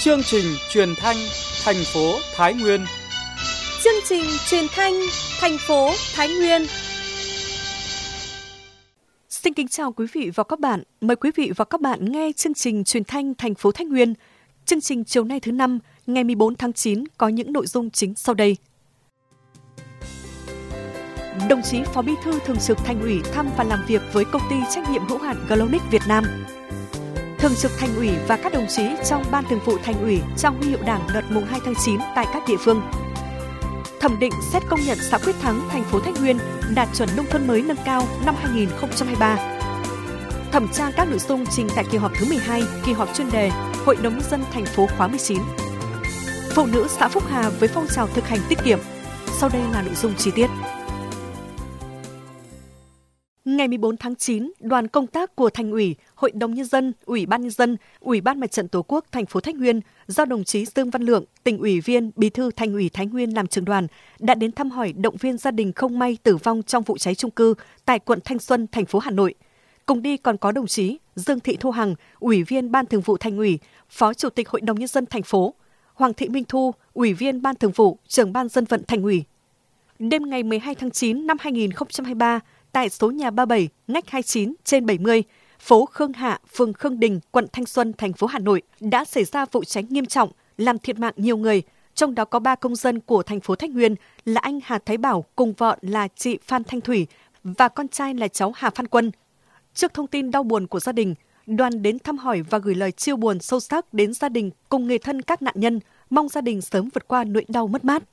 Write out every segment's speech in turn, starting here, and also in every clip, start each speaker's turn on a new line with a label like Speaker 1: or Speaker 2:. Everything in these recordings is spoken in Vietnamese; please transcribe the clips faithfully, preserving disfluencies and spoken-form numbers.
Speaker 1: Chương trình truyền thanh thành phố Thái Nguyên.
Speaker 2: Chương trình truyền thanh thành phố Thái Nguyên. Xin kính chào quý vị và các bạn. Mời quý vị và các bạn nghe chương trình truyền thanh thành phố Thái Nguyên. Chương trình chiều nay thứ năm, ngày mười bốn tháng chín có những nội dung chính sau đây. Đồng chí Phó Bí thư Thường trực Thành ủy thăm và làm việc với công ty trách nhiệm hữu hạn Glonic Việt Nam. Thường trực Thành ủy và các đồng chí trong Ban Thường vụ Thành ủy trao huy hiệu Đảng đợt mùng hai tháng chín tại các địa phương. Thẩm định xét công nhận xã Quyết Thắng, thành phố Thái Nguyên đạt chuẩn nông thôn mới nâng cao năm hai không hai ba. Thẩm tra các nội dung trình tại kỳ họp thứ mười hai, kỳ họp chuyên đề Hội đồng nhân dân thành phố khóa mười chín. Phụ nữ xã Phúc Hà với phong trào thực hành tiết kiệm. Sau đây là nội dung chi tiết. Ngày mười bốn tháng chín, đoàn công tác của Thành ủy, Hội đồng nhân dân, Ủy ban nhân dân, Ủy ban Mặt trận Tổ quốc thành phố Thái Nguyên do đồng chí Dương Văn Lượng, Tỉnh ủy viên, Bí thư Thành ủy Thái Nguyên làm trưởng đoàn đã đến thăm hỏi động viên gia đình không may tử vong trong vụ cháy chung cư tại quận Thanh Xuân, thành phố Hà Nội. Cùng đi còn có đồng chí Dương Thị Thu Hằng, Ủy viên Ban Thường vụ Thành ủy, Phó Chủ tịch Hội đồng nhân dân thành phố, Hoàng Thị Minh Thu, Ủy viên Ban Thường vụ, Trưởng Ban Dân vận Thành ủy. Đêm ngày mười hai tháng chín năm hai không hai ba, tại số nhà ba mươi bảy, ngách hai mươi chín trên bảy mươi, phố Khương Hạ, phường Khương Đình, quận Thanh Xuân, thành phố Hà Nội đã xảy ra vụ cháy nghiêm trọng, làm thiệt mạng nhiều người, trong đó có ba công dân của thành phố Thái Nguyên là anh Hà Thái Bảo cùng vợ là chị Phan Thanh Thủy và con trai là cháu Hà Phan Quân. Trước thông tin đau buồn của gia đình, đoàn đến thăm hỏi và gửi lời chia buồn sâu sắc đến gia đình cùng người thân các nạn nhân, mong gia đình sớm vượt qua nỗi đau mất mát.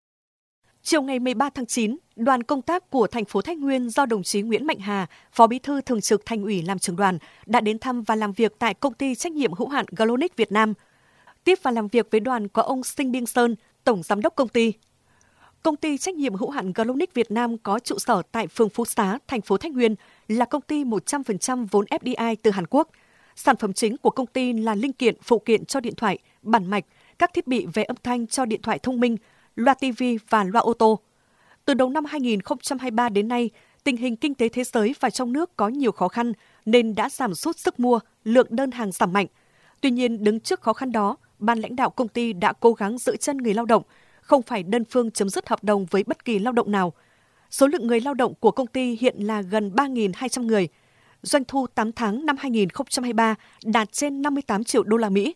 Speaker 2: Chiều ngày mười ba tháng chín, đoàn công tác của thành phố Thái Nguyên do đồng chí Nguyễn Mạnh Hà, Phó Bí thư Thường trực Thành ủy làm trưởng đoàn đã đến thăm và làm việc tại công ty trách nhiệm hữu hạn Glonic Việt Nam. Tiếp và làm việc với đoàn có ông Sinh Biên Sơn, Tổng Giám đốc công ty. Công ty trách nhiệm hữu hạn Glonic Việt Nam có trụ sở tại phường Phú Xá, thành phố Thái Nguyên, là công ty một trăm phần trăm vốn ép đê i từ Hàn Quốc. Sản phẩm chính của công ty là linh kiện, phụ kiện cho điện thoại, bản mạch, các thiết bị về âm thanh cho điện thoại thông minh, loa ti vi và loa ô tô. Từ đầu năm hai không hai ba đến nay, tình hình kinh tế thế giới và trong nước có nhiều khó khăn nên đã giảm sút sức mua, lượng đơn hàng giảm mạnh. Tuy nhiên, đứng trước khó khăn đó, ban lãnh đạo công ty đã cố gắng giữ chân người lao động, không phải đơn phương chấm dứt hợp đồng với bất kỳ lao động nào. Số lượng người lao động của công ty hiện là gần ba nghìn hai trăm người. Doanh thu tám tháng năm hai không hai ba đạt trên năm mươi tám triệu đô la Mỹ.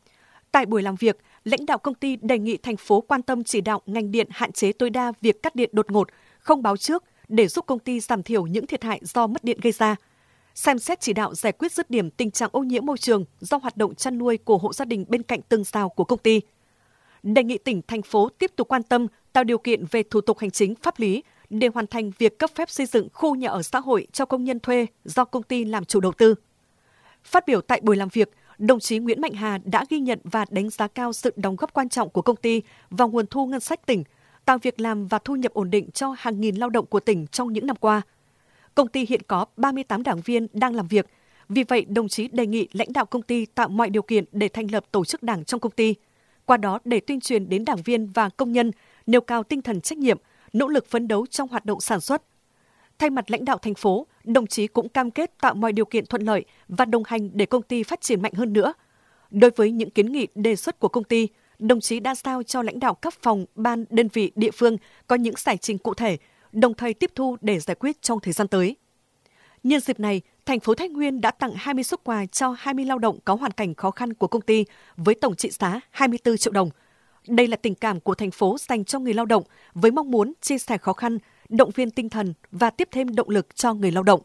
Speaker 2: Tại buổi làm việc, lãnh đạo công ty đề nghị thành phố quan tâm chỉ đạo ngành điện hạn chế tối đa việc cắt điện đột ngột, không báo trước để giúp công ty giảm thiểu những thiệt hại do mất điện gây ra. Xem xét chỉ đạo giải quyết dứt điểm tình trạng ô nhiễm môi trường do hoạt động chăn nuôi của hộ gia đình bên cạnh tường rào của công ty. Đề nghị tỉnh, thành phố tiếp tục quan tâm tạo điều kiện về thủ tục hành chính pháp lý để hoàn thành việc cấp phép xây dựng khu nhà ở xã hội cho công nhân thuê do công ty làm chủ đầu tư. Phát biểu tại buổi làm việc, đồng chí Nguyễn Mạnh Hà đã ghi nhận và đánh giá cao sự đóng góp quan trọng của công ty vào nguồn thu ngân sách tỉnh, tạo việc làm và thu nhập ổn định cho hàng nghìn lao động của tỉnh trong những năm qua. Công ty hiện có ba mươi tám đảng viên đang làm việc, vì vậy đồng chí đề nghị lãnh đạo công ty tạo mọi điều kiện để thành lập tổ chức đảng trong công ty, qua đó để tuyên truyền đến đảng viên và công nhân nêu cao tinh thần trách nhiệm, nỗ lực phấn đấu trong hoạt động sản xuất. Thay mặt lãnh đạo thành phố, đồng chí cũng cam kết tạo mọi điều kiện thuận lợi và đồng hành để công ty phát triển mạnh hơn nữa. Đối với những kiến nghị đề xuất của công ty, đồng chí đã giao cho lãnh đạo các phòng, ban, đơn vị, địa phương có những giải trình cụ thể, đồng thời tiếp thu để giải quyết trong thời gian tới. Nhân dịp này, thành phố Thái Nguyên đã tặng hai mươi suất quà cho hai mươi lao động có hoàn cảnh khó khăn của công ty với tổng trị giá hai mươi tư triệu đồng. Đây là tình cảm của thành phố dành cho người lao động với mong muốn chia sẻ khó khăn, động viên tinh thần và tiếp thêm động lực cho người lao động.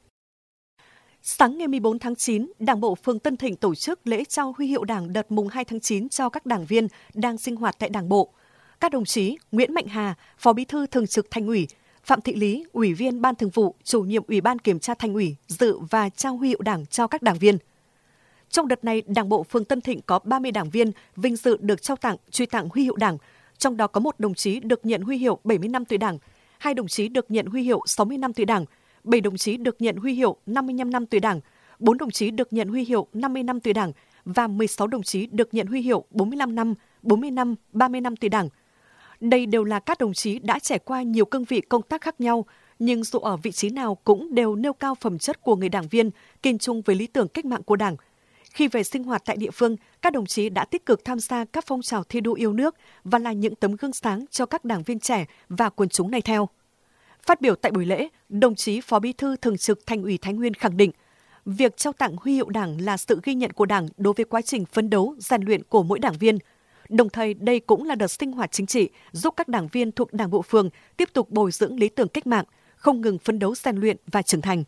Speaker 2: Sáng ngày mười bốn tháng chín, Đảng bộ phường Tân Thịnh tổ chức lễ trao huy hiệu Đảng đợt mùng hai tháng chín cho các đảng viên đang sinh hoạt tại Đảng bộ. Các đồng chí Nguyễn Mạnh Hà, Phó Bí thư Thường trực Thành ủy, Phạm Thị Lý, Ủy viên Ban Thường vụ, Chủ nhiệm Ủy ban Kiểm tra Thành ủy dự và trao huy hiệu Đảng cho các đảng viên. Trong đợt này, Đảng bộ phường Tân Thịnh có ba mươi đảng viên vinh dự được trao tặng, truy tặng huy hiệu Đảng, trong đó có một đồng chí được nhận huy hiệu bảy mươi năm tuổi Đảng, hai đồng chí được nhận huy hiệu sáu mươi năm tuổi Đảng, bảy đồng chí được nhận huy hiệu năm mươi lăm năm tuổi Đảng, bốn đồng chí được nhận huy hiệu năm mươi năm tuổi Đảng và mười sáu đồng chí được nhận huy hiệu bốn mươi lăm năm, bốn mươi năm, ba mươi năm tuổi Đảng. Đây đều là các đồng chí đã trải qua nhiều cương vị công tác khác nhau, nhưng dù ở vị trí nào cũng đều nêu cao phẩm chất của người đảng viên, kiên trung với lý tưởng cách mạng của Đảng. Khi về sinh hoạt tại địa phương, các đồng chí đã tích cực tham gia các phong trào thi đua yêu nước và là những tấm gương sáng cho các đảng viên trẻ và quần chúng noi theo. Phát biểu tại buổi lễ, đồng chí Phó Bí thư Thường trực Thành ủy Thái Nguyên khẳng định, việc trao tặng huy hiệu Đảng là sự ghi nhận của Đảng đối với quá trình phấn đấu, rèn luyện của mỗi đảng viên. Đồng thời, đây cũng là đợt sinh hoạt chính trị giúp các đảng viên thuộc Đảng bộ phường tiếp tục bồi dưỡng lý tưởng cách mạng, không ngừng phấn đấu rèn luyện và trưởng thành.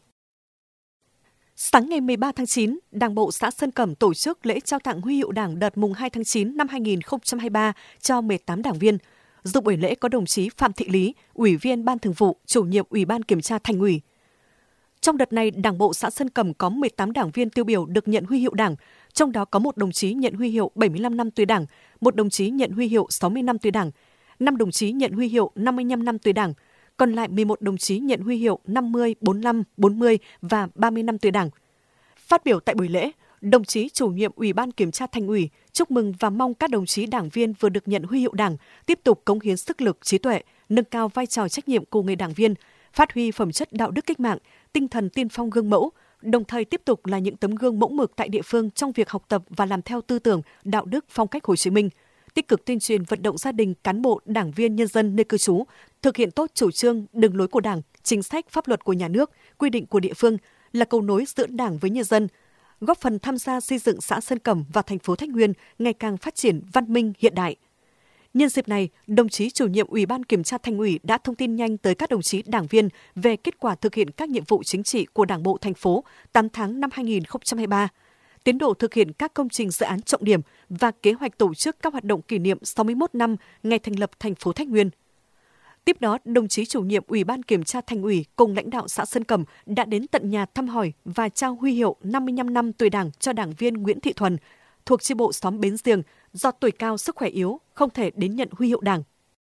Speaker 2: Sáng ngày mười ba tháng chín, Đảng bộ xã Sơn Cẩm tổ chức lễ trao tặng huy hiệu Đảng đợt mùng hai tháng chín năm hai nghìn không trăm hai mươi ba cho mười tám đảng viên. Dự buổi lễ có đồng chí Phạm Thị Lý, Ủy viên Ban Thường vụ, Chủ nhiệm Ủy ban Kiểm tra Thành ủy. Trong đợt này, Đảng bộ xã Sơn Cẩm có mười tám đảng viên tiêu biểu được nhận huy hiệu Đảng, trong đó có một đồng chí nhận huy hiệu bảy mươi lăm năm tuổi Đảng, một đồng chí nhận huy hiệu sáu mươi năm tuổi Đảng, năm đồng chí nhận huy hiệu năm mươi lăm năm tuổi Đảng, còn lại mười một đồng chí nhận huy hiệu năm mươi, bốn mươi lăm, bốn mươi và ba mươi năm tuổi Đảng. Phát biểu tại buổi lễ, đồng chí Chủ nhiệm Ủy ban Kiểm tra Thành ủy chúc mừng và mong các đồng chí đảng viên vừa được nhận huy hiệu Đảng tiếp tục cống hiến sức lực, trí tuệ, nâng cao vai trò trách nhiệm của người đảng viên, phát huy phẩm chất đạo đức cách mạng, tinh thần tiên phong gương mẫu, đồng thời tiếp tục là những tấm gương mẫu mực tại địa phương trong việc học tập và làm theo tư tưởng, đạo đức, phong cách Hồ Chí Minh, tích cực tuyên truyền vận động gia đình, cán bộ, đảng viên, nhân dân nơi cư trú, thực hiện tốt chủ trương, đường lối của Đảng, chính sách, pháp luật của nhà nước, quy định của địa phương, là cầu nối giữa Đảng với nhân dân, góp phần tham gia xây dựng xã Sơn Cẩm và thành phố Thái Nguyên ngày càng phát triển văn minh hiện đại. Nhân dịp này, đồng chí Chủ nhiệm Ủy ban Kiểm tra Thành ủy đã thông tin nhanh tới các đồng chí đảng viên về kết quả thực hiện các nhiệm vụ chính trị của Đảng bộ thành phố tám tháng năm hai nghìn không trăm hai mươi ba, tiến độ thực hiện các công trình dự án trọng điểm và kế hoạch tổ chức các hoạt động kỷ niệm sáu mươi mốt năm ngày thành lập thành phố Thái Nguyên. Tiếp đó, đồng chí Chủ nhiệm Ủy ban Kiểm tra Thành ủy cùng lãnh đạo xã Sơn Cẩm đã đến tận nhà thăm hỏi và trao huy hiệu năm mươi lăm năm tuổi Đảng cho đảng viên Nguyễn Thị Thuần, thuộc chi bộ xóm Bến Giềng, do tuổi cao sức khỏe yếu, không thể đến nhận huy hiệu Đảng.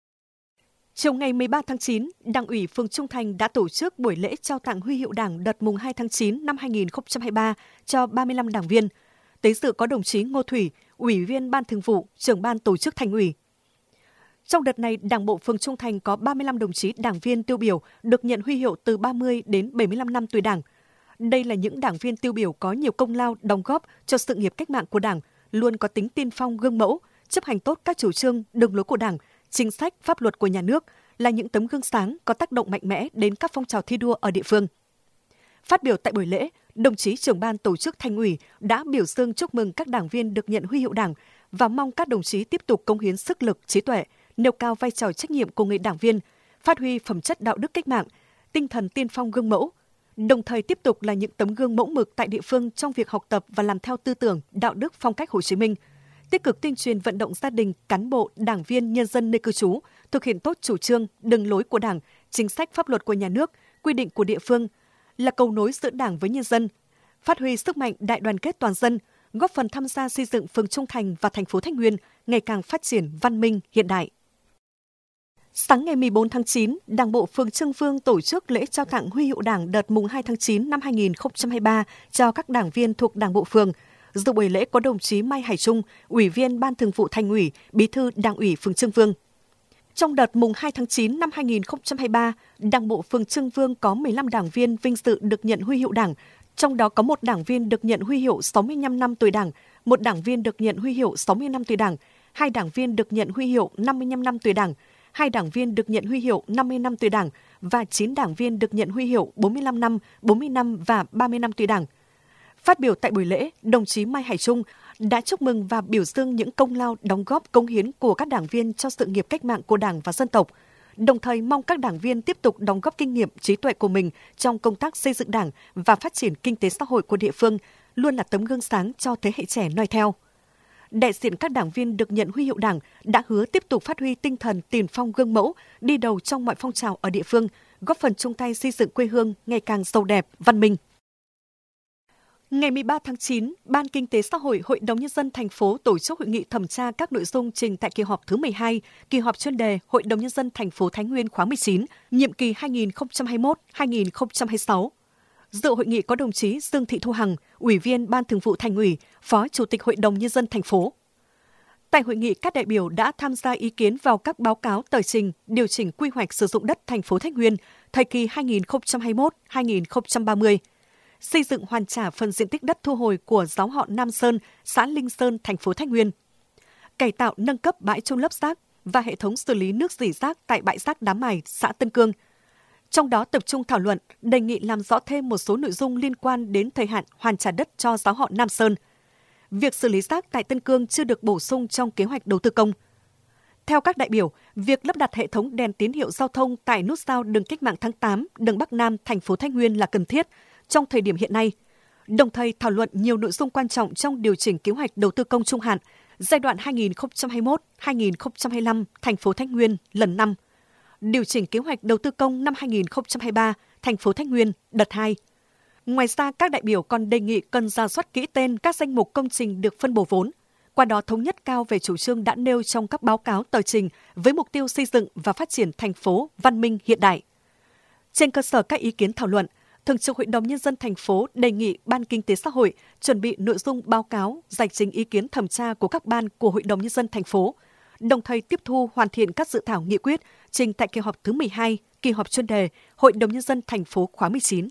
Speaker 2: Chiều ngày mười ba tháng chín, Đảng ủy phường Trung Thành đã tổ chức buổi lễ trao tặng huy hiệu Đảng đợt mùng hai tháng chín năm hai nghìn không trăm hai mươi ba cho ba mươi lăm đảng viên. Tới dự có đồng chí Ngô Thủy, Ủy viên Ban Thường vụ, Trưởng ban Tổ chức Thành ủy. Trong đợt này, Đảng bộ phường Trung Thành có ba mươi lăm đồng chí đảng viên tiêu biểu được nhận huy hiệu từ ba mươi đến bảy mươi lăm năm tuổi Đảng. Đây là những đảng viên tiêu biểu có nhiều công lao đóng góp cho sự nghiệp cách mạng của Đảng, luôn có tính tiên phong gương mẫu, chấp hành tốt các chủ trương, đường lối của Đảng, chính sách, pháp luật của nhà nước, là những tấm gương sáng có tác động mạnh mẽ đến các phong trào thi đua ở địa phương. Phát biểu tại buổi lễ, đồng chí Trưởng ban Tổ chức Thành ủy đã biểu dương chúc mừng các đảng viên được nhận huy hiệu Đảng và mong các đồng chí tiếp tục cống hiến sức lực, trí tuệ, nêu cao vai trò trách nhiệm của người đảng viên, phát huy phẩm chất đạo đức cách mạng, tinh thần tiên phong gương mẫu, đồng thời tiếp tục là những tấm gương mẫu mực tại địa phương trong việc học tập và làm theo tư tưởng, đạo đức, phong cách Hồ Chí Minh, tích cực tuyên truyền vận động gia đình, cán bộ, đảng viên, nhân dân nơi cư trú, thực hiện tốt chủ trương, đường lối của Đảng, chính sách pháp luật của nhà nước, quy định của địa phương, là cầu nối giữa Đảng với nhân dân, phát huy sức mạnh đại đoàn kết toàn dân, góp phần tham gia xây dựng phường Trung Thành và thành phố Thái Nguyên ngày càng phát triển văn minh, hiện đại. Sáng ngày mười bốn tháng chín, Đảng bộ phường Trương Vương tổ chức lễ trao tặng huy hiệu Đảng đợt mùng hai tháng chín năm hai nghìn không trăm hai mươi ba cho các đảng viên thuộc Đảng bộ phường. Dự buổi lễ có đồng chí Mai Hải Trung, Ủy viên Ban Thường vụ Thành ủy, Bí thư Đảng ủy phường Trương Vương. Trong đợt mùng hai tháng chín năm hai nghìn không trăm hai mươi ba, Đảng bộ phường Trương Vương có mười lăm đảng viên vinh dự được nhận huy hiệu Đảng, trong đó có một đảng viên được nhận huy hiệu sáu mươi lăm năm tuổi Đảng, một đảng viên được nhận huy hiệu sáu mươi năm tuổi Đảng, hai đảng viên được nhận huy hiệu năm mươi lăm năm tuổi Đảng, hai đảng viên được nhận huy hiệu năm mươi năm tuổi Đảng và chín đảng viên được nhận huy hiệu bốn mươi lăm năm, bốn mươi năm và ba mươi năm tuổi Đảng. Phát biểu tại buổi lễ, đồng chí Mai Hải Trung đã chúc mừng và biểu dương những công lao đóng góp cống hiến của các đảng viên cho sự nghiệp cách mạng của Đảng và dân tộc, đồng thời mong các đảng viên tiếp tục đóng góp kinh nghiệm, trí tuệ của mình trong công tác xây dựng Đảng và phát triển kinh tế xã hội của địa phương, luôn là tấm gương sáng cho thế hệ trẻ noi theo. Đại diện các đảng viên được nhận huy hiệu Đảng đã hứa tiếp tục phát huy tinh thần tiền phong gương mẫu, đi đầu trong mọi phong trào ở địa phương, góp phần chung tay xây dựng quê hương ngày càng giàu đẹp, văn minh. Ngày mười ba tháng chín, Ban Kinh tế Xã hội Hội đồng Nhân dân thành phố tổ chức hội nghị thẩm tra các nội dung trình tại kỳ họp thứ mười hai, kỳ họp chuyên đề Hội đồng Nhân dân thành phố Thái Nguyên khóa mười chín, nhiệm kỳ hai nghìn không trăm hai mươi mốt đến hai nghìn không trăm hai mươi sáu. Dự hội nghị có đồng chí Dương Thị Thu Hằng, Ủy viên Ban Thường vụ Thành ủy, Phó Chủ tịch Hội đồng Nhân dân thành phố. Tại hội nghị, các đại biểu đã tham gia ý kiến vào các báo cáo tờ trình điều chỉnh quy hoạch sử dụng đất thành phố Thái Nguyên thời kỳ hai nghìn không trăm hai mươi mốt đến hai nghìn không trăm ba mươi. xây dựng hoàn trả phần diện tích đất thu hồi của giáo họ Nam Sơn, xã Linh Sơn, thành phố Thái Nguyên, cải tạo nâng cấp bãi chôn lấp rác và hệ thống xử lý nước rỉ rác tại bãi rác Đá Mài, xã Tân Cương. Trong đó tập trung thảo luận, đề nghị làm rõ thêm một số nội dung liên quan đến thời hạn hoàn trả đất cho giáo họ Nam Sơn. Việc xử lý rác tại Tân Cương chưa được bổ sung trong kế hoạch đầu tư công. Theo các đại biểu, việc lắp đặt hệ thống đèn tín hiệu giao thông tại nút giao đường Cách mạng tháng tám, đường Bắc Nam, thành phố Thái Nguyên là cần thiết trong thời điểm hiện nay. Đồng thời thảo luận nhiều nội dung quan trọng trong điều chỉnh kế hoạch đầu tư công trung hạn giai đoạn hai nghìn không trăm hai mươi mốt đến hai nghìn không trăm hai mươi lăm thành phố Thái Nguyên lần năm, điều chỉnh kế hoạch đầu tư công năm hai nghìn không trăm hai mươi ba thành phố Thái Nguyên đợt hai. Ngoài ra, các đại biểu còn đề nghị cần rà soát kỹ tên các danh mục công trình được phân bổ vốn, qua đó thống nhất cao về chủ trương đã nêu trong các báo cáo tờ trình với mục tiêu xây dựng và phát triển thành phố văn minh hiện đại. Trên cơ sở các ý kiến thảo luận, Thường trực Hội đồng Nhân dân thành phố đề nghị Ban Kinh tế Xã hội chuẩn bị nội dung báo cáo, giải trình ý kiến thẩm tra của các ban của Hội đồng Nhân dân thành phố, đồng thời tiếp thu hoàn thiện các dự thảo nghị quyết trình tại kỳ họp thứ mười hai, kỳ họp chuyên đề Hội đồng Nhân dân thành phố khóa mười chín.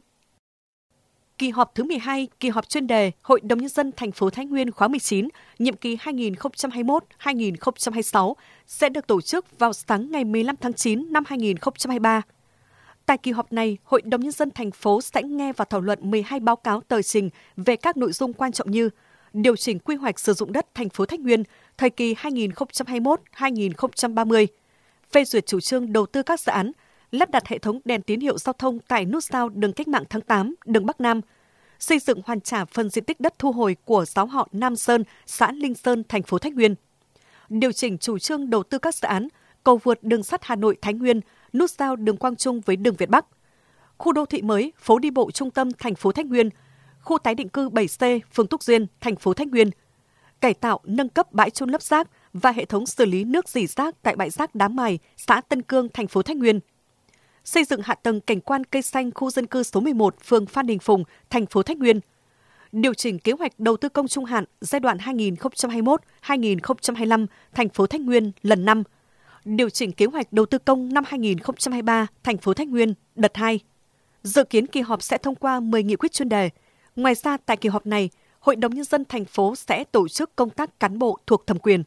Speaker 2: Kỳ họp thứ mười hai, kỳ họp chuyên đề Hội đồng Nhân dân thành phố Thái Nguyên khóa mười chín, nhiệm kỳ hai nghìn không trăm hai mươi mốt đến hai nghìn không trăm hai mươi sáu sẽ được tổ chức vào sáng ngày mười lăm tháng chín năm hai nghìn không trăm hai mươi ba. Tại kỳ họp này, Hội đồng Nhân dân thành phố sẽ nghe và thảo luận mười hai báo cáo tờ trình về các nội dung quan trọng như điều chỉnh quy hoạch sử dụng đất thành phố Thái Nguyên thời kỳ hai nghìn không trăm hai mươi mốt đến hai nghìn không trăm ba mươi, phê duyệt chủ trương đầu tư các dự án, lắp đặt hệ thống đèn tín hiệu giao thông tại nút giao đường Cách mạng tháng tám, đường Bắc Nam, xây dựng hoàn trả phần diện tích đất thu hồi của giáo họ Nam Sơn, xã Linh Sơn, thành phố Thái Nguyên, điều chỉnh chủ trương đầu tư các dự án cầu vượt đường sắt Hà Nội Thái Nguyên, nút giao đường Quang Trung với đường Việt Bắc, khu đô thị mới, phố đi bộ trung tâm thành phố Thái Nguyên, khu tái định cư bảy C, phường Túc Duyên, thành phố Thái Nguyên, cải tạo nâng cấp bãi chôn lấp rác và hệ thống xử lý nước rỉ rác tại bãi rác Đá Mài, xã Tân Cương, thành phố Thái Nguyên, xây dựng hạ tầng cảnh quan cây xanh khu dân cư số mười một, phường Phan Đình Phùng, thành phố Thái Nguyên, điều chỉnh kế hoạch đầu tư công trung hạn giai đoạn hai nghìn không trăm hai mươi mốt đến hai nghìn không trăm hai mươi lăm thành phố Thái Nguyên lần năm, điều chỉnh kế hoạch đầu tư công năm hai nghìn không trăm hai mươi ba thành phố Thái Nguyên đợt hai. Dự kiến kỳ họp sẽ thông qua mười nghị quyết chuyên đề. Ngoài ra, tại kỳ họp này, Hội đồng Nhân dân thành phố sẽ tổ chức công tác cán bộ thuộc thẩm quyền.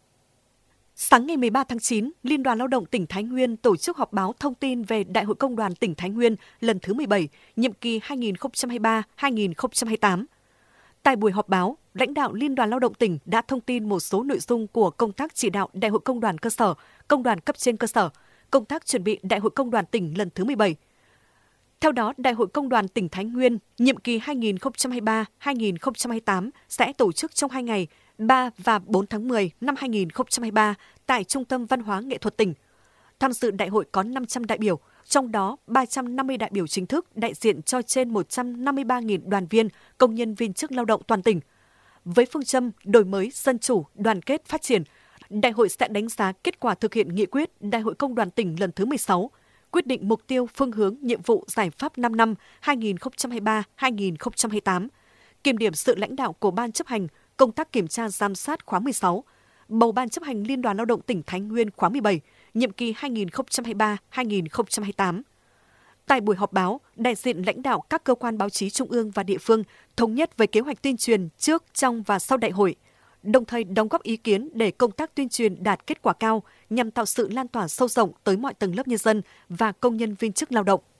Speaker 2: Sáng ngày mười ba tháng chín, Liên đoàn Lao động tỉnh Thái Nguyên tổ chức họp báo thông tin về Đại hội Công đoàn tỉnh Thái Nguyên lần thứ mười bảy, nhiệm kỳ hai nghìn không trăm hai mươi ba đến hai nghìn không trăm hai mươi tám. Tại buổi họp báo, lãnh đạo Liên đoàn Lao động tỉnh đã thông tin một số nội dung của công tác chỉ đạo Đại hội Công đoàn cơ sở, Công đoàn cấp trên cơ sở, công tác chuẩn bị Đại hội Công đoàn tỉnh lần thứ mười bảy. Theo đó, Đại hội Công đoàn tỉnh Thái Nguyên, nhiệm kỳ hai nghìn không trăm hai mươi ba đến hai nghìn không trăm hai mươi tám sẽ tổ chức trong hai ngày, ba và bốn tháng mười năm hai nghìn không trăm hai mươi ba tại Trung tâm Văn hóa Nghệ thuật tỉnh. Tham dự đại hội có năm trăm đại biểu, trong đó ba trăm năm mươi đại biểu chính thức đại diện cho trên một trăm năm mươi ba nghìn đoàn viên, công nhân viên chức lao động toàn tỉnh. Với phương châm đổi mới, dân chủ, đoàn kết, phát triển, đại hội sẽ đánh giá kết quả thực hiện nghị quyết Đại hội Công đoàn tỉnh lần thứ mười sáu, quyết định mục tiêu, phương hướng, nhiệm vụ, giải pháp năm năm hai nghìn không trăm hai mươi ba đến hai nghìn không trăm hai mươi tám, kiểm điểm sự lãnh đạo của Ban chấp hành, công tác kiểm tra giám sát khóa mười sáu, bầu Ban chấp hành Liên đoàn Lao động tỉnh Thái Nguyên khóa mười bảy, nhiệm kỳ hai nghìn không trăm hai mươi ba đến hai nghìn không trăm hai mươi tám. Tại buổi họp báo, đại diện lãnh đạo các cơ quan báo chí trung ương và địa phương thống nhất về kế hoạch tuyên truyền trước, trong và sau đại hội, đồng thời đóng góp ý kiến để công tác tuyên truyền đạt kết quả cao nhằm tạo sự lan tỏa sâu rộng tới mọi tầng lớp nhân dân và công nhân viên chức lao động.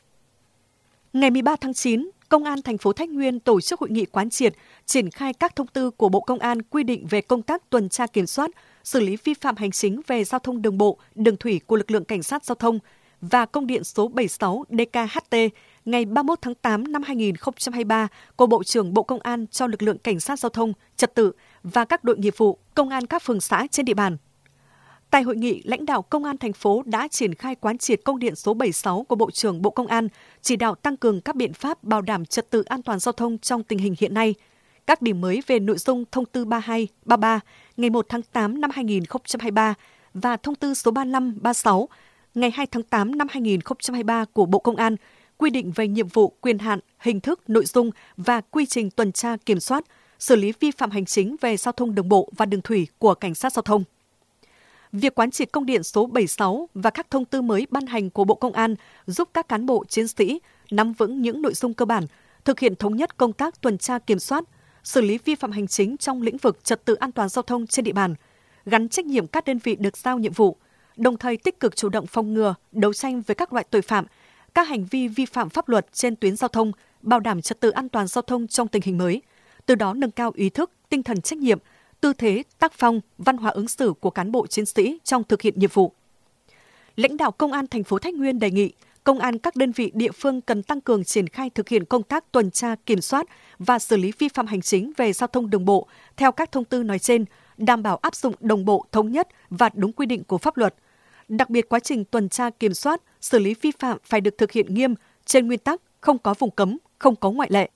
Speaker 2: Ngày mười ba tháng chín, Công an thành phố Thái Nguyên tổ chức hội nghị quán triệt, triển khai các thông tư của Bộ Công an quy định về công tác tuần tra kiểm soát, xử lý vi phạm hành chính về giao thông đường bộ, đường thủy của lực lượng cảnh sát giao thông và công điện số bảy mươi sáu D K H T ngày ba mươi mốt tháng tám năm hai nghìn không trăm hai mươi ba của Bộ trưởng Bộ Công an cho lực lượng cảnh sát giao thông, trật tự và các đội nghiệp vụ, công an các phường xã trên địa bàn. Tại hội nghị, lãnh đạo Công an thành phố đã triển khai quán triệt công điện số bảy mươi sáu của Bộ trưởng Bộ Công an, chỉ đạo tăng cường các biện pháp bảo đảm trật tự an toàn giao thông trong tình hình hiện nay. Các điểm mới về nội dung thông tư ba mươi hai, ba mươi ba ngày một tháng tám năm hai nghìn không trăm hai mươi ba và thông tư số ba mươi lăm, ba mươi sáu ngày hai tháng tám năm hai nghìn không trăm hai mươi ba của Bộ Công an quy định về nhiệm vụ, quyền hạn, hình thức, nội dung và quy trình tuần tra kiểm soát, xử lý vi phạm hành chính về giao thông đường bộ và đường thủy của cảnh sát giao thông. Việc quán triệt công điện số bảy mươi sáu và các thông tư mới ban hành của Bộ Công an giúp các cán bộ chiến sĩ nắm vững những nội dung cơ bản, thực hiện thống nhất công tác tuần tra kiểm soát, xử lý vi phạm hành chính trong lĩnh vực trật tự an toàn giao thông trên địa bàn, gắn trách nhiệm các đơn vị được giao nhiệm vụ, đồng thời tích cực chủ động phòng ngừa, đấu tranh với các loại tội phạm, các hành vi vi phạm pháp luật trên tuyến giao thông, bảo đảm trật tự an toàn giao thông trong tình hình mới, từ đó nâng cao ý thức, tinh thần trách nhiệm, tư thế, tác phong, văn hóa ứng xử của cán bộ chiến sĩ trong thực hiện nhiệm vụ. Lãnh đạo Công an thành phố Thái Nguyên đề nghị Công an các đơn vị địa phương cần tăng cường triển khai thực hiện công tác tuần tra, kiểm soát và xử lý vi phạm hành chính về giao thông đường bộ theo các thông tư nói trên, đảm bảo áp dụng đồng bộ, thống nhất và đúng quy định của pháp luật. Đặc biệt quá trình tuần tra, kiểm soát, xử lý vi phạm phải được thực hiện nghiêm trên nguyên tắc không có vùng cấm, không có ngoại lệ.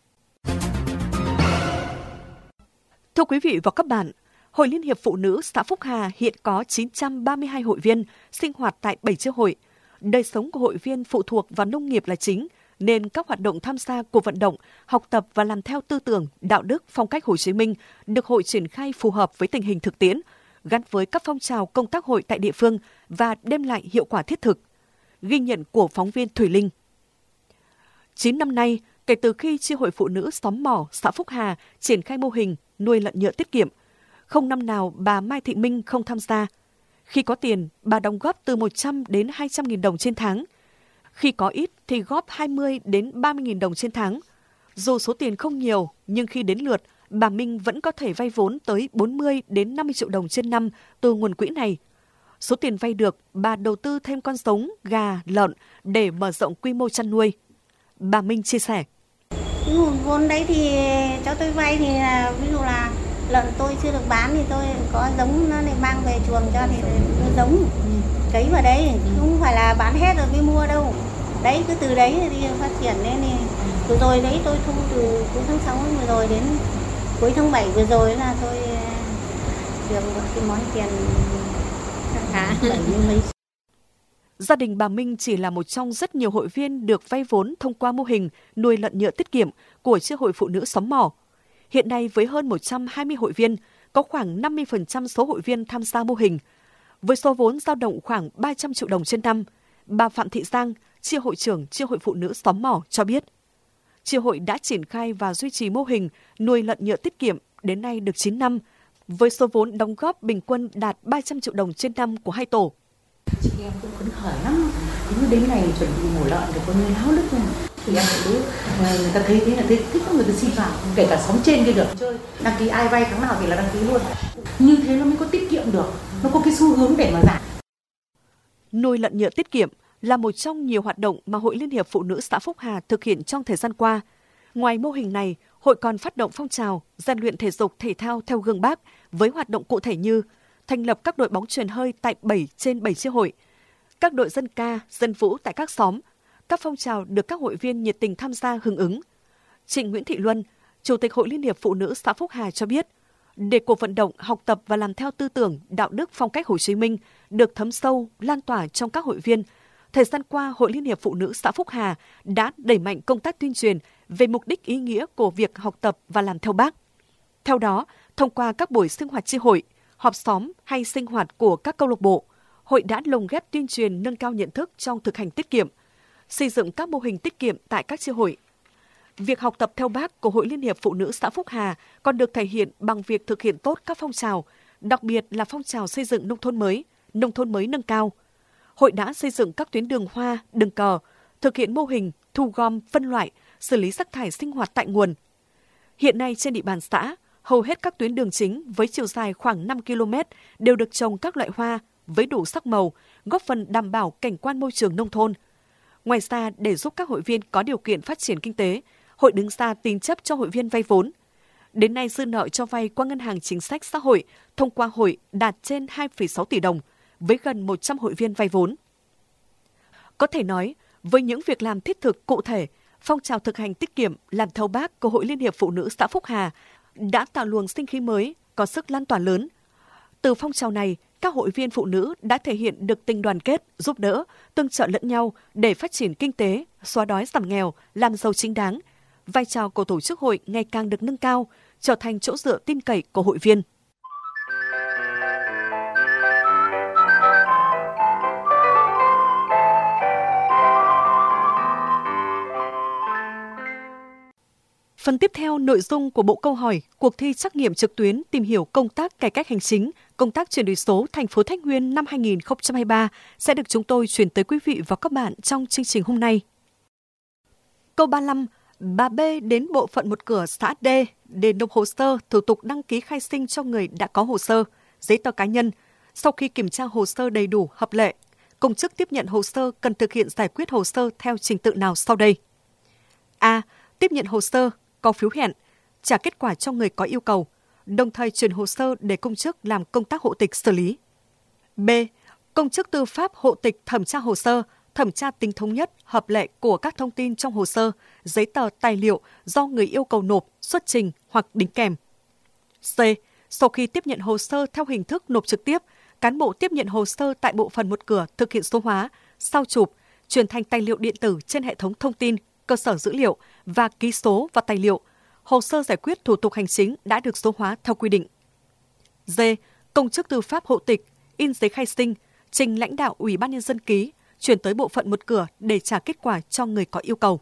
Speaker 2: Thưa quý vị và các bạn, Hội Liên hiệp Phụ nữ xã Phúc Hà hiện có chín trăm ba mươi hai hội viên sinh hoạt tại bảy chi hội. Đời sống của hội viên phụ thuộc vào nông nghiệp là chính, nên các hoạt động tham gia cuộc vận động, học tập và làm theo tư tưởng, đạo đức, phong cách Hồ Chí Minh được hội triển khai phù hợp với tình hình thực tiễn, gắn với các phong trào công tác hội tại địa phương và đem lại hiệu quả thiết thực. Ghi nhận của phóng viên Thủy Linh. chín năm nay, kể từ khi chi hội phụ nữ xóm Mỏ, xã Phúc Hà triển khai mô hình nuôi lợn nhựa tiết kiệm, không năm nào bà Mai Thị Minh không tham gia. Khi có tiền, bà đóng góp từ một trăm đến hai trăm nghìn đồng trên tháng. Khi có ít thì góp hai mươi đến ba mươi nghìn đồng trên tháng. Dù số tiền không nhiều, nhưng khi đến lượt, bà Minh vẫn có thể vay vốn tới bốn mươi đến năm mươi triệu đồng trên năm từ nguồn quỹ này. Số tiền vay được, bà đầu tư thêm con giống, gà, lợn để mở rộng quy mô chăn nuôi. Bà Minh chia sẻ.
Speaker 3: Cái nguồn vốn đấy thì cho tôi vay thì là, ví dụ là lợn tôi chưa được bán thì tôi có giống nó để mang về chuồng cho thì nó giống cấy vào đấy, không phải là bán hết rồi mới mua đâu. Đấy cứ từ đấy thì phát triển lên thì từ rồi đấy tôi thu từ cuối tháng sáu vừa rồi đến cuối tháng bảy vừa rồi là tôi được một cái món tiền khá bảy mươi mấy.
Speaker 2: Gia đình bà Minh chỉ là một trong rất nhiều hội viên được vay vốn thông qua mô hình nuôi lợn nhựa tiết kiệm của chi hội phụ nữ xóm Mỏ. Hiện nay với hơn một trăm hai mươi hội viên, có khoảng năm mươi phần trăm số hội viên tham gia mô hình. Với số vốn dao động khoảng ba trăm triệu đồng trên năm, bà Phạm Thị Giang, chi hội trưởng chi hội phụ nữ xóm Mỏ cho biết, chi hội đã triển khai và duy trì mô hình nuôi lợn nhựa tiết kiệm đến nay được chín năm, với số vốn đóng góp bình quân đạt ba trăm triệu đồng trên năm của hai tổ.
Speaker 4: Chị em cũng phấn khởi lắm, cứ đến ngày chuẩn bị mổ lợn thì có người háo hức lên. Thì em cứ người ta thấy thế là thấy thích, người ta xin vào, kể cả xóm trên kia được chơi, đăng ký ai vay tháng nào thì là đăng ký luôn. Như thế nó mới có tiết kiệm được, nó có cái xu hướng để mà giảm.
Speaker 2: Nuôi lợn nhựa tiết kiệm là một trong nhiều hoạt động mà Hội Liên hiệp Phụ nữ xã Phúc Hà thực hiện trong thời gian qua. Ngoài mô hình này, hội còn phát động phong trào rèn luyện thể dục thể thao theo gương Bác với hoạt động cụ thể như thành lập các đội bóng chuyền hơi tại bảy trên bảy chi hội, các đội dân ca, dân vũ tại các xóm. Các phong trào được các hội viên nhiệt tình tham gia hưởng ứng. Chị Nguyễn Thị Luân, Chủ tịch Hội Liên hiệp Phụ nữ xã Phúc Hà cho biết, để cuộc vận động học tập và làm theo tư tưởng, đạo đức, phong cách Hồ Chí Minh được thấm sâu, lan tỏa trong các hội viên, thời gian qua Hội Liên hiệp Phụ nữ xã Phúc Hà đã đẩy mạnh công tác tuyên truyền về mục đích ý nghĩa của việc học tập và làm theo Bác. Theo đó, thông qua các buổi sinh hoạt chi hội, họp xóm hay sinh hoạt của các câu lạc bộ, hội đã lồng ghép tuyên truyền nâng cao nhận thức trong thực hành tiết kiệm, xây dựng các mô hình tiết kiệm tại các chi hội. Việc học tập theo Bác của Hội Liên hiệp Phụ nữ xã Phúc Hà còn được thể hiện bằng việc thực hiện tốt các phong trào, đặc biệt là phong trào xây dựng nông thôn mới, nông thôn mới nâng cao. Hội đã xây dựng các tuyến đường hoa, đường cờ, thực hiện mô hình thu gom, phân loại, xử lý rác thải sinh hoạt tại nguồn. Hiện nay trên địa bàn xã, hầu hết các tuyến đường chính với chiều dài khoảng năm ki lô mét đều được trồng các loại hoa với đủ sắc màu, góp phần đảm bảo cảnh quan môi trường nông thôn. Ngoài ra, để giúp các hội viên có điều kiện phát triển kinh tế, hội đứng ra tín chấp cho hội viên vay vốn. Đến nay, dư nợ cho vay qua Ngân hàng Chính sách Xã hội thông qua hội đạt trên hai phẩy sáu tỷ đồng, với gần một trăm hội viên vay vốn. Có thể nói, với những việc làm thiết thực cụ thể, phong trào thực hành tiết kiệm làm theo Bác của Hội Liên hiệp Phụ nữ xã Phúc Hà đã tạo luồng sinh khí mới, có sức lan tỏa lớn. Từ phong trào này, các hội viên phụ nữ đã thể hiện được tình đoàn kết, giúp đỡ, tương trợ lẫn nhau để phát triển kinh tế, xóa đói giảm nghèo, làm giàu chính đáng. Vai trò của tổ chức hội ngày càng được nâng cao, trở thành chỗ dựa tin cậy của hội viên. Phần tiếp theo nội dung của bộ câu hỏi cuộc thi trắc nghiệm trực tuyến tìm hiểu công tác cải cách hành chính, công tác chuyển đổi số thành phố Thái Nguyên năm hai nghìn không trăm hai mươi ba sẽ được chúng tôi chuyển tới quý vị và các bạn trong chương trình hôm nay. Câu ba mươi lăm. Bà B đến bộ phận một cửa xã D để nộp hồ sơ, thủ tục đăng ký khai sinh cho người đã có hồ sơ, giấy tờ cá nhân. Sau khi kiểm tra hồ sơ đầy đủ, hợp lệ, công chức tiếp nhận hồ sơ cần thực hiện giải quyết hồ sơ theo trình tự nào sau đây? A. Tiếp nhận hồ sơ, có phiếu hẹn, trả kết quả cho người có yêu cầu, đồng thời chuyển hồ sơ để công chức làm công tác hộ tịch xử lý. B. Công chức tư pháp hộ tịch thẩm tra hồ sơ, thẩm tra tính thống nhất, hợp lệ của các thông tin trong hồ sơ, giấy tờ tài liệu do người yêu cầu nộp, xuất trình hoặc đính kèm. C. Sau khi tiếp nhận hồ sơ theo hình thức nộp trực tiếp, cán bộ tiếp nhận hồ sơ tại bộ phận một cửa thực hiện số hóa, sao chụp, chuyển thành tài liệu điện tử trên hệ thống thông tin, cơ sở dữ liệu và ký số và tài liệu. Hồ sơ giải quyết thủ tục hành chính đã được số hóa theo quy định. D. Công chức tư pháp hộ tịch, in giấy khai sinh, trình lãnh đạo Ủy ban Nhân dân ký, chuyển tới bộ phận một cửa để trả kết quả cho người có yêu cầu.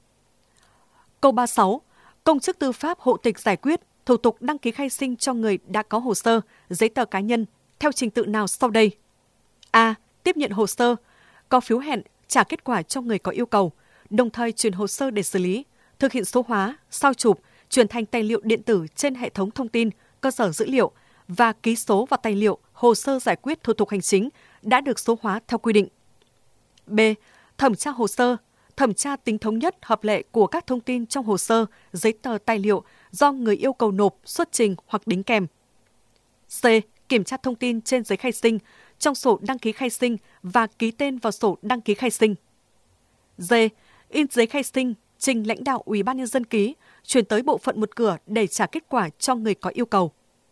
Speaker 2: Câu ba mươi sáu. Công chức tư pháp hộ tịch giải quyết thủ tục đăng ký khai sinh cho người đã có hồ sơ, giấy tờ cá nhân theo trình tự nào sau đây? A. Tiếp nhận hồ sơ, có phiếu hẹn, trả kết quả cho người có yêu cầu, đồng thời chuyển hồ sơ để xử lý, thực hiện số hóa, sao chụp, chuyển thành tài liệu điện tử trên hệ thống thông tin, cơ sở dữ liệu và ký số và tài liệu hồ sơ giải quyết thủ tục hành chính đã được số hóa theo quy định. B. Thẩm tra hồ sơ, thẩm tra tính thống nhất, hợp lệ của các thông tin trong hồ sơ, giấy tờ tài liệu do người yêu cầu nộp, xuất trình hoặc đính kèm. C. Kiểm tra thông tin trên giấy khai sinh, trong sổ đăng ký khai sinh và ký tên vào sổ đăng ký khai sinh. D. In giấy khai sinh, trình lãnh đạo Ủy ban Nhân dân ký, chuyển tới bộ phận một cửa để trả kết quả cho người có yêu cầu.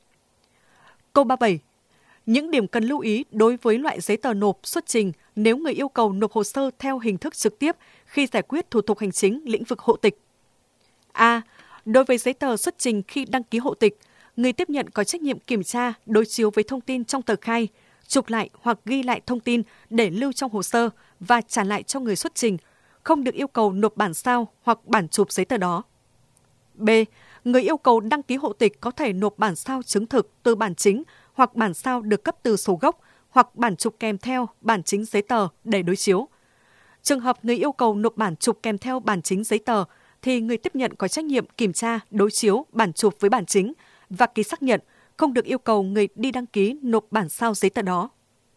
Speaker 2: Câu ba mươi bảy. Những điểm cần lưu ý đối với loại giấy tờ nộp, xuất trình nếu người yêu cầu nộp hồ sơ theo hình thức trực tiếp khi giải quyết thủ tục hành chính lĩnh vực hộ tịch. A. Đối với giấy tờ xuất trình khi đăng ký hộ tịch, người tiếp nhận có trách nhiệm kiểm tra, đối chiếu với thông tin trong tờ khai, chụp lại hoặc ghi lại thông tin để lưu trong hồ sơ và trả lại cho người xuất trình, không được yêu cầu nộp bản sao hoặc bản chụp giấy tờ đó. B. Người yêu cầu đăng ký hộ tịch có thể nộp bản sao chứng thực từ bản chính hoặc bản sao được cấp từ sổ gốc hoặc bản chụp kèm theo bản chính giấy tờ để đối chiếu. Trường hợp người yêu cầu nộp bản chụp kèm theo bản chính giấy tờ thì người tiếp nhận có trách nhiệm kiểm tra, đối chiếu bản chụp với bản chính và ký xác nhận, không được yêu cầu người đi đăng ký nộp bản sao giấy tờ đó.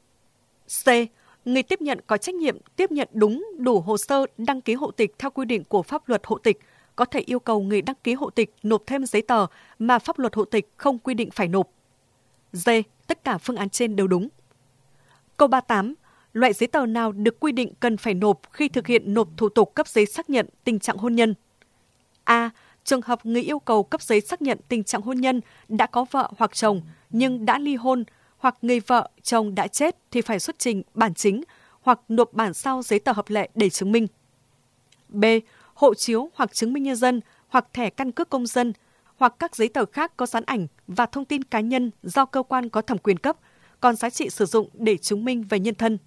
Speaker 2: C. Người tiếp nhận có trách nhiệm tiếp nhận đúng, đủ hồ sơ đăng ký hộ tịch theo quy định của pháp luật hộ tịch, có thể yêu cầu người đăng ký hộ tịch nộp thêm giấy tờ mà pháp luật hộ tịch không quy định phải nộp. D. Tất cả phương án trên đều đúng. Câu ba mươi tám. Loại giấy tờ nào được quy định cần phải nộp khi thực hiện nộp thủ tục cấp giấy xác nhận tình trạng hôn nhân? A. Trường hợp người yêu cầu cấp giấy xác nhận tình trạng hôn nhân đã có vợ hoặc chồng nhưng đã ly hôn hoặc người vợ, chồng đã chết thì phải xuất trình bản chính hoặc nộp bản sao giấy tờ hợp lệ để chứng minh. B. Hộ chiếu hoặc chứng minh nhân dân hoặc thẻ căn cước công dân hoặc các giấy tờ khác có dán ảnh và thông tin cá nhân do cơ quan có thẩm quyền cấp, còn giá trị sử dụng để chứng minh về nhân thân.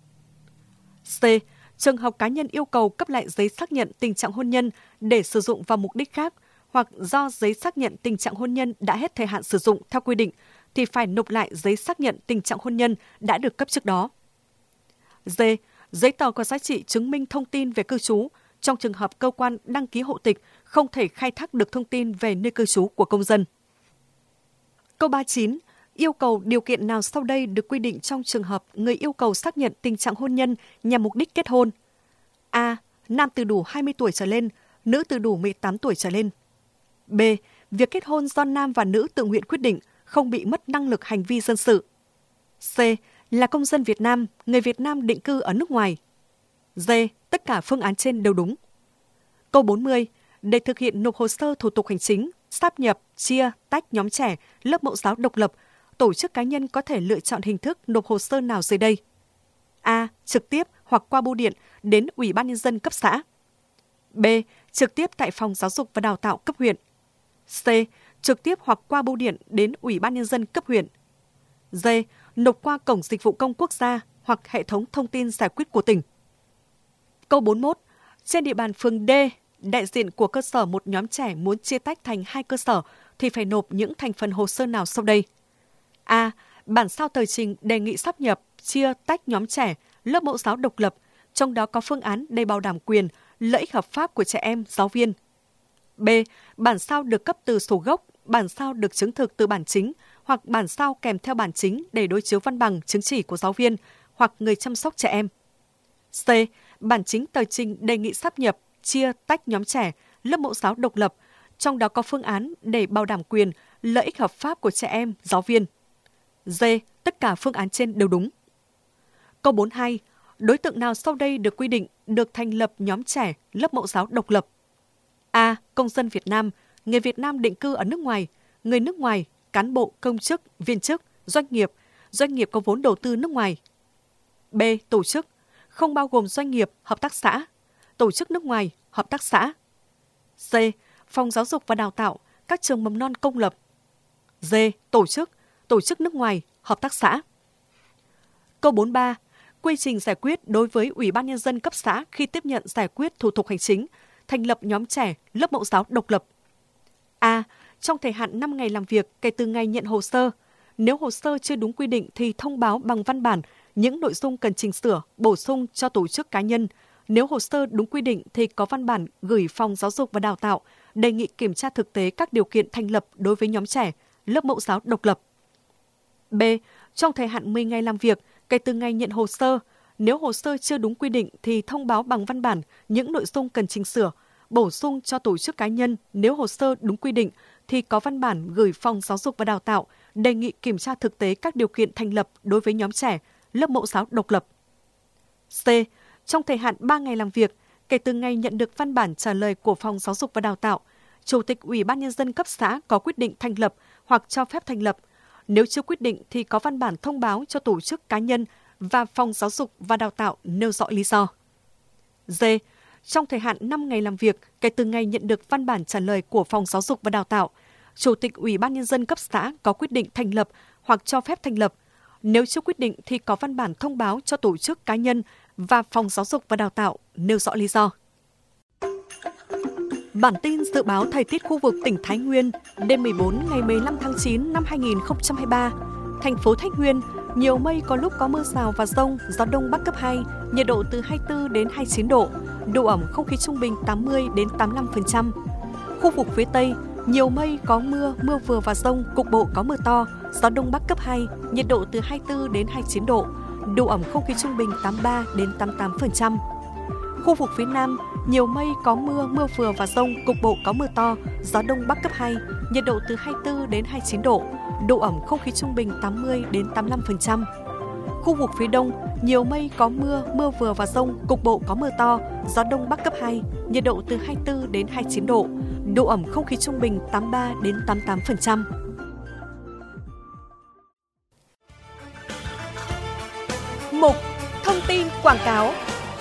Speaker 2: C. Trường hợp cá nhân yêu cầu cấp lại giấy xác nhận tình trạng hôn nhân để sử dụng vào mục đích khác hoặc do giấy xác nhận tình trạng hôn nhân đã hết thời hạn sử dụng theo quy định thì phải nộp lại giấy xác nhận tình trạng hôn nhân đã được cấp trước đó. D. Giấy tờ có giá trị chứng minh thông tin về cư trú trong trường hợp cơ quan đăng ký hộ tịch không thể khai thác được thông tin về nơi cư trú của công dân. Câu ba mươi chín. Yêu cầu điều kiện nào sau đây được quy định trong trường hợp người yêu cầu xác nhận tình trạng hôn nhân nhằm mục đích kết hôn? A. Nam từ đủ hai mươi tuổi trở lên, nữ từ đủ mười tám tuổi trở lên. B. Việc kết hôn do nam và nữ tự nguyện quyết định, không bị mất năng lực hành vi dân sự. C. Là công dân Việt Nam, người Việt Nam định cư ở nước ngoài. D. Tất cả phương án trên đều đúng. Câu bốn mươi. Để thực hiện nộp hồ sơ thủ tục hành chính, sáp nhập, chia, tách nhóm trẻ, lớp mẫu giáo độc lập, tổ chức cá nhân có thể lựa chọn hình thức nộp hồ sơ nào dưới đây? A. Trực tiếp hoặc qua bưu điện đến Ủy ban Nhân dân cấp xã. B. Trực tiếp tại Phòng Giáo dục và Đào tạo cấp huyện. C. Trực tiếp hoặc qua bưu điện đến Ủy ban Nhân dân cấp huyện. D. Nộp qua Cổng Dịch vụ Công Quốc gia hoặc hệ thống thông tin giải quyết của tỉnh. Câu bốn mươi mốt. Trên địa bàn phường D, đại diện của cơ sở một nhóm trẻ muốn chia tách thành hai cơ sở thì phải nộp những thành phần hồ sơ nào sau đây? A. Bản sao tờ trình đề nghị sáp nhập, chia tách nhóm trẻ, lớp mẫu giáo độc lập, trong đó có phương án để bảo đảm quyền, lợi ích hợp pháp của trẻ em, giáo viên. B. Bản sao được cấp từ sổ gốc, bản sao được chứng thực từ bản chính hoặc bản sao kèm theo bản chính để đối chiếu văn bằng, chứng chỉ của giáo viên hoặc người chăm sóc trẻ em. C. Bản chính tờ trình đề nghị sáp nhập, chia tách nhóm trẻ, lớp mẫu giáo độc lập, trong đó có phương án để bảo đảm quyền, lợi ích hợp pháp của trẻ em, giáo viên. D. Tất cả phương án trên đều đúng. Câu bốn hai. Đối tượng nào sau đây được quy định được thành lập nhóm trẻ, lớp mẫu giáo độc lập? A. Công dân Việt Nam, người Việt Nam định cư ở nước ngoài, người nước ngoài, cán bộ, công chức, viên chức, doanh nghiệp, doanh nghiệp có vốn đầu tư nước ngoài. B. Tổ chức, không bao gồm doanh nghiệp, hợp tác xã, tổ chức nước ngoài, hợp tác xã. C. Phòng giáo dục và đào tạo, các trường mầm non công lập. D. Tổ chức, tổ chức nước ngoài, hợp tác xã. Câu bốn ba. Quy trình giải quyết đối với Ủy ban Nhân dân cấp xã khi tiếp nhận giải quyết thủ tục hành chính, thành lập nhóm trẻ, lớp mẫu giáo độc lập. A. Trong thời hạn năm ngày làm việc kể từ ngày nhận hồ sơ. Nếu hồ sơ chưa đúng quy định thì thông báo bằng văn bản những nội dung cần chỉnh sửa, bổ sung cho tổ chức cá nhân. Nếu hồ sơ đúng quy định thì có văn bản gửi Phòng Giáo dục và Đào tạo đề nghị kiểm tra thực tế các điều kiện thành lập đối với nhóm trẻ, lớp mẫu giáo độc lập. B. Trong thời hạn mười ngày làm việc kể từ ngày nhận hồ sơ, nếu hồ sơ chưa đúng quy định thì thông báo bằng văn bản những nội dung cần chỉnh sửa, bổ sung cho tổ chức cá nhân. Nếu hồ sơ đúng quy định thì có văn bản gửi Phòng Giáo dục và Đào tạo đề nghị kiểm tra thực tế các điều kiện thành lập đối với nhóm trẻ, lớp mẫu giáo độc lập. C. Trong thời hạn ba ngày làm việc kể từ ngày nhận được văn bản trả lời của Phòng Giáo dục và Đào tạo, Chủ tịch Ủy ban Nhân dân cấp xã có quyết định thành lập hoặc cho phép thành lập. Nếu chưa quyết định thì có văn bản thông báo cho tổ chức cá nhân và Phòng Giáo dục và Đào tạo nêu rõ lý do. D. Trong thời hạn năm ngày làm việc kể từ ngày nhận được văn bản trả lời của Phòng Giáo dục và Đào tạo, Chủ tịch Ủy ban Nhân dân cấp xã có quyết định thành lập hoặc cho phép thành lập. Nếu chưa quyết định thì có văn bản thông báo cho tổ chức cá nhân và Phòng Giáo dục và Đào tạo nêu rõ lý do. Bản tin dự báo thời tiết khu vực tỉnh Thái Nguyên đêm mười bốn ngày mười lăm tháng chín năm hai nghìn không trăm hai mươi ba. Thành phố Thái Nguyên, nhiều mây, có lúc có mưa rào và dông, gió đông bắc cấp hai, nhiệt độ từ hai mươi tư đến hai mươi chín độ, độ ẩm không khí trung bình tám mươi đến tám mươi lăm phần trăm. Khu vực phía Tây, nhiều mây, có mưa, mưa vừa và dông, cục bộ có mưa to, gió đông bắc cấp hai, nhiệt độ từ hai mươi tư đến hai mươi chín độ, độ ẩm không khí trung bình tám mươi ba đến tám mươi tám phần trăm. Khu vực phía Nam, nhiều mây, có mưa, mưa vừa và dông, cục bộ có mưa to, gió đông bắc cấp hai, nhiệt độ từ hai mươi tư đến hai mươi chín độ, độ ẩm không khí trung bình tám mươi đến tám mươi lăm phần trăm. Khu vực phía Đông, nhiều mây, có mưa, mưa vừa và dông, cục bộ có mưa to, gió đông bắc cấp hai, nhiệt độ từ hai mươi tư đến hai mươi chín độ, độ ẩm không khí trung bình tám mươi ba đến tám mươi tám phần trăm. Mục Thông tin quảng cáo.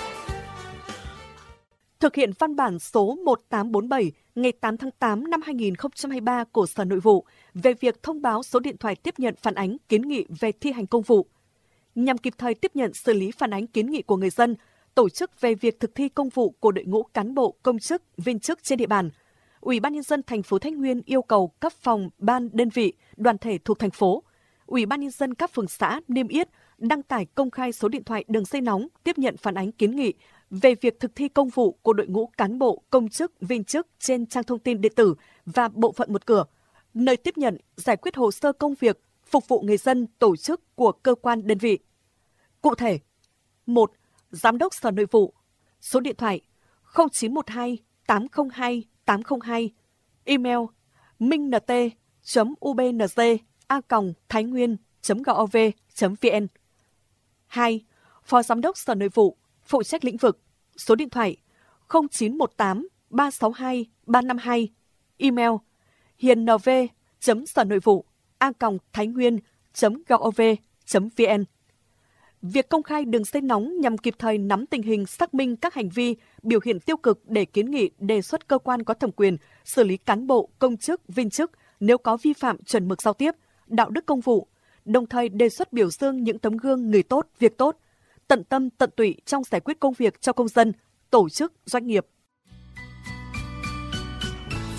Speaker 2: Thực hiện văn bản số một tám bốn bảy ngày tám tháng tám năm hai nghìn không trăm hai mươi ba của Sở Nội vụ về việc thông báo số điện thoại tiếp nhận phản ánh kiến nghị về thi hành công vụ. Nhằm kịp thời tiếp nhận xử lý phản ánh kiến nghị của người dân, tổ chức về việc thực thi công vụ của đội ngũ cán bộ, công chức, viên chức trên địa bàn, Ủy ban Nhân dân thành phố Thái Nguyên yêu cầu các phòng, ban, đơn vị, đoàn thể thuộc thành phố, Ủy ban Nhân dân các phường xã niêm yết, đăng tải công khai số điện thoại đường dây nóng tiếp nhận phản ánh kiến nghị về việc thực thi công vụ của đội ngũ cán bộ, công chức, viên chức trên trang thông tin điện tử và bộ phận một cửa, nơi tiếp nhận, giải quyết hồ sơ công việc, phục vụ người dân, tổ chức của cơ quan đơn vị. Cụ thể, một. Giám đốc Sở Nội vụ, số điện thoại không chín một hai tám không hai tám không hai, email minh n t chấm u b n g a còng thái nguyên chấm gov chấm v n. hai. Phó Giám đốc Sở Nội vụ, phụ trách lĩnh vực, số điện thoại không chín một tám ba sáu hai ba năm hai, email hiền n v chấm sở nội vụ a còng thái nguyên chấm gov chấm v n. Việc công khai đường dây nóng nhằm kịp thời nắm tình hình, xác minh các hành vi, biểu hiện tiêu cực để kiến nghị, đề xuất cơ quan có thẩm quyền xử lý cán bộ, công chức, viên chức nếu có vi phạm chuẩn mực giao tiếp, đạo đức công vụ, đồng thời đề xuất biểu dương những tấm gương người tốt, việc tốt, tận tâm tận tụy trong giải quyết công việc cho công dân, tổ chức, doanh nghiệp.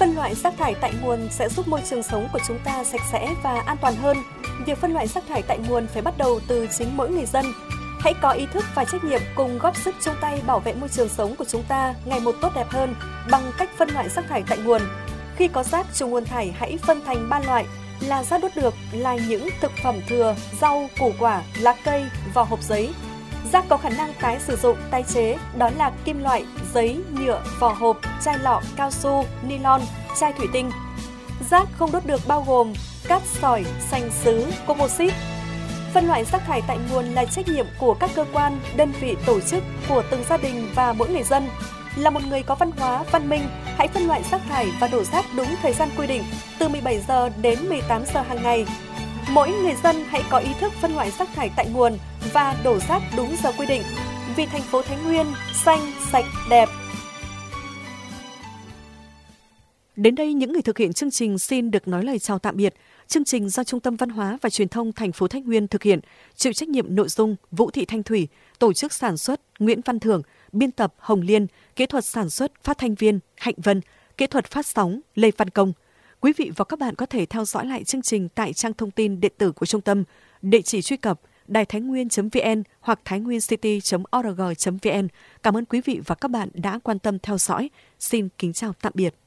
Speaker 2: Phân loại rác thải tại nguồn sẽ giúp môi trường sống của chúng ta sạch sẽ và an toàn hơn. Việc phân loại rác thải tại nguồn phải bắt đầu từ chính mỗi người dân. Hãy có ý thức và trách nhiệm cùng góp sức chung tay bảo vệ môi trường sống của chúng ta ngày một tốt đẹp hơn bằng cách phân loại rác thải tại nguồn. Khi có rác trùng nguồn thải hãy phân thành ba loại là rác đốt được là những thực phẩm thừa, rau, củ quả, lá cây, vỏ hộp giấy. Rác có khả năng tái sử dụng, tái chế đó là kim loại, giấy, nhựa, vỏ hộp, chai lọ, cao su, nylon, chai thủy tinh. Rác không đốt được bao gồm cát sỏi, sành sứ, composite. Phân loại rác thải tại nguồn là trách nhiệm của các cơ quan, đơn vị, tổ chức, của từng gia đình và mỗi người dân. Là một người có văn hóa, văn minh, hãy phân loại rác thải và đổ rác đúng thời gian quy định, từ mười bảy giờ đến mười tám giờ hàng ngày. Mỗi người dân hãy có ý thức phân loại rác thải tại nguồn và đổ rác đúng giờ quy định. Vì thành phố Thái Nguyên xanh, sạch, đẹp. Đến đây, những người thực hiện chương trình xin được nói lời chào tạm biệt. Chương trình do Trung tâm Văn hóa và Truyền thông thành phố Thái Nguyên thực hiện, chịu trách nhiệm nội dung Vũ Thị Thanh Thủy, tổ chức sản xuất Nguyễn Văn Thưởng, biên tập Hồng Liên, kỹ thuật sản xuất phát thanh viên Hạnh Vân, kỹ thuật phát sóng Lê Văn Công. Quý vị và các bạn có thể theo dõi lại chương trình tại trang thông tin điện tử của trung tâm, địa chỉ truy cập đài thái nguyên chấm vn hoặc thainwincity chấm org chấm vn. Cảm ơn quý vị và các bạn đã quan tâm theo dõi. Xin kính chào tạm biệt.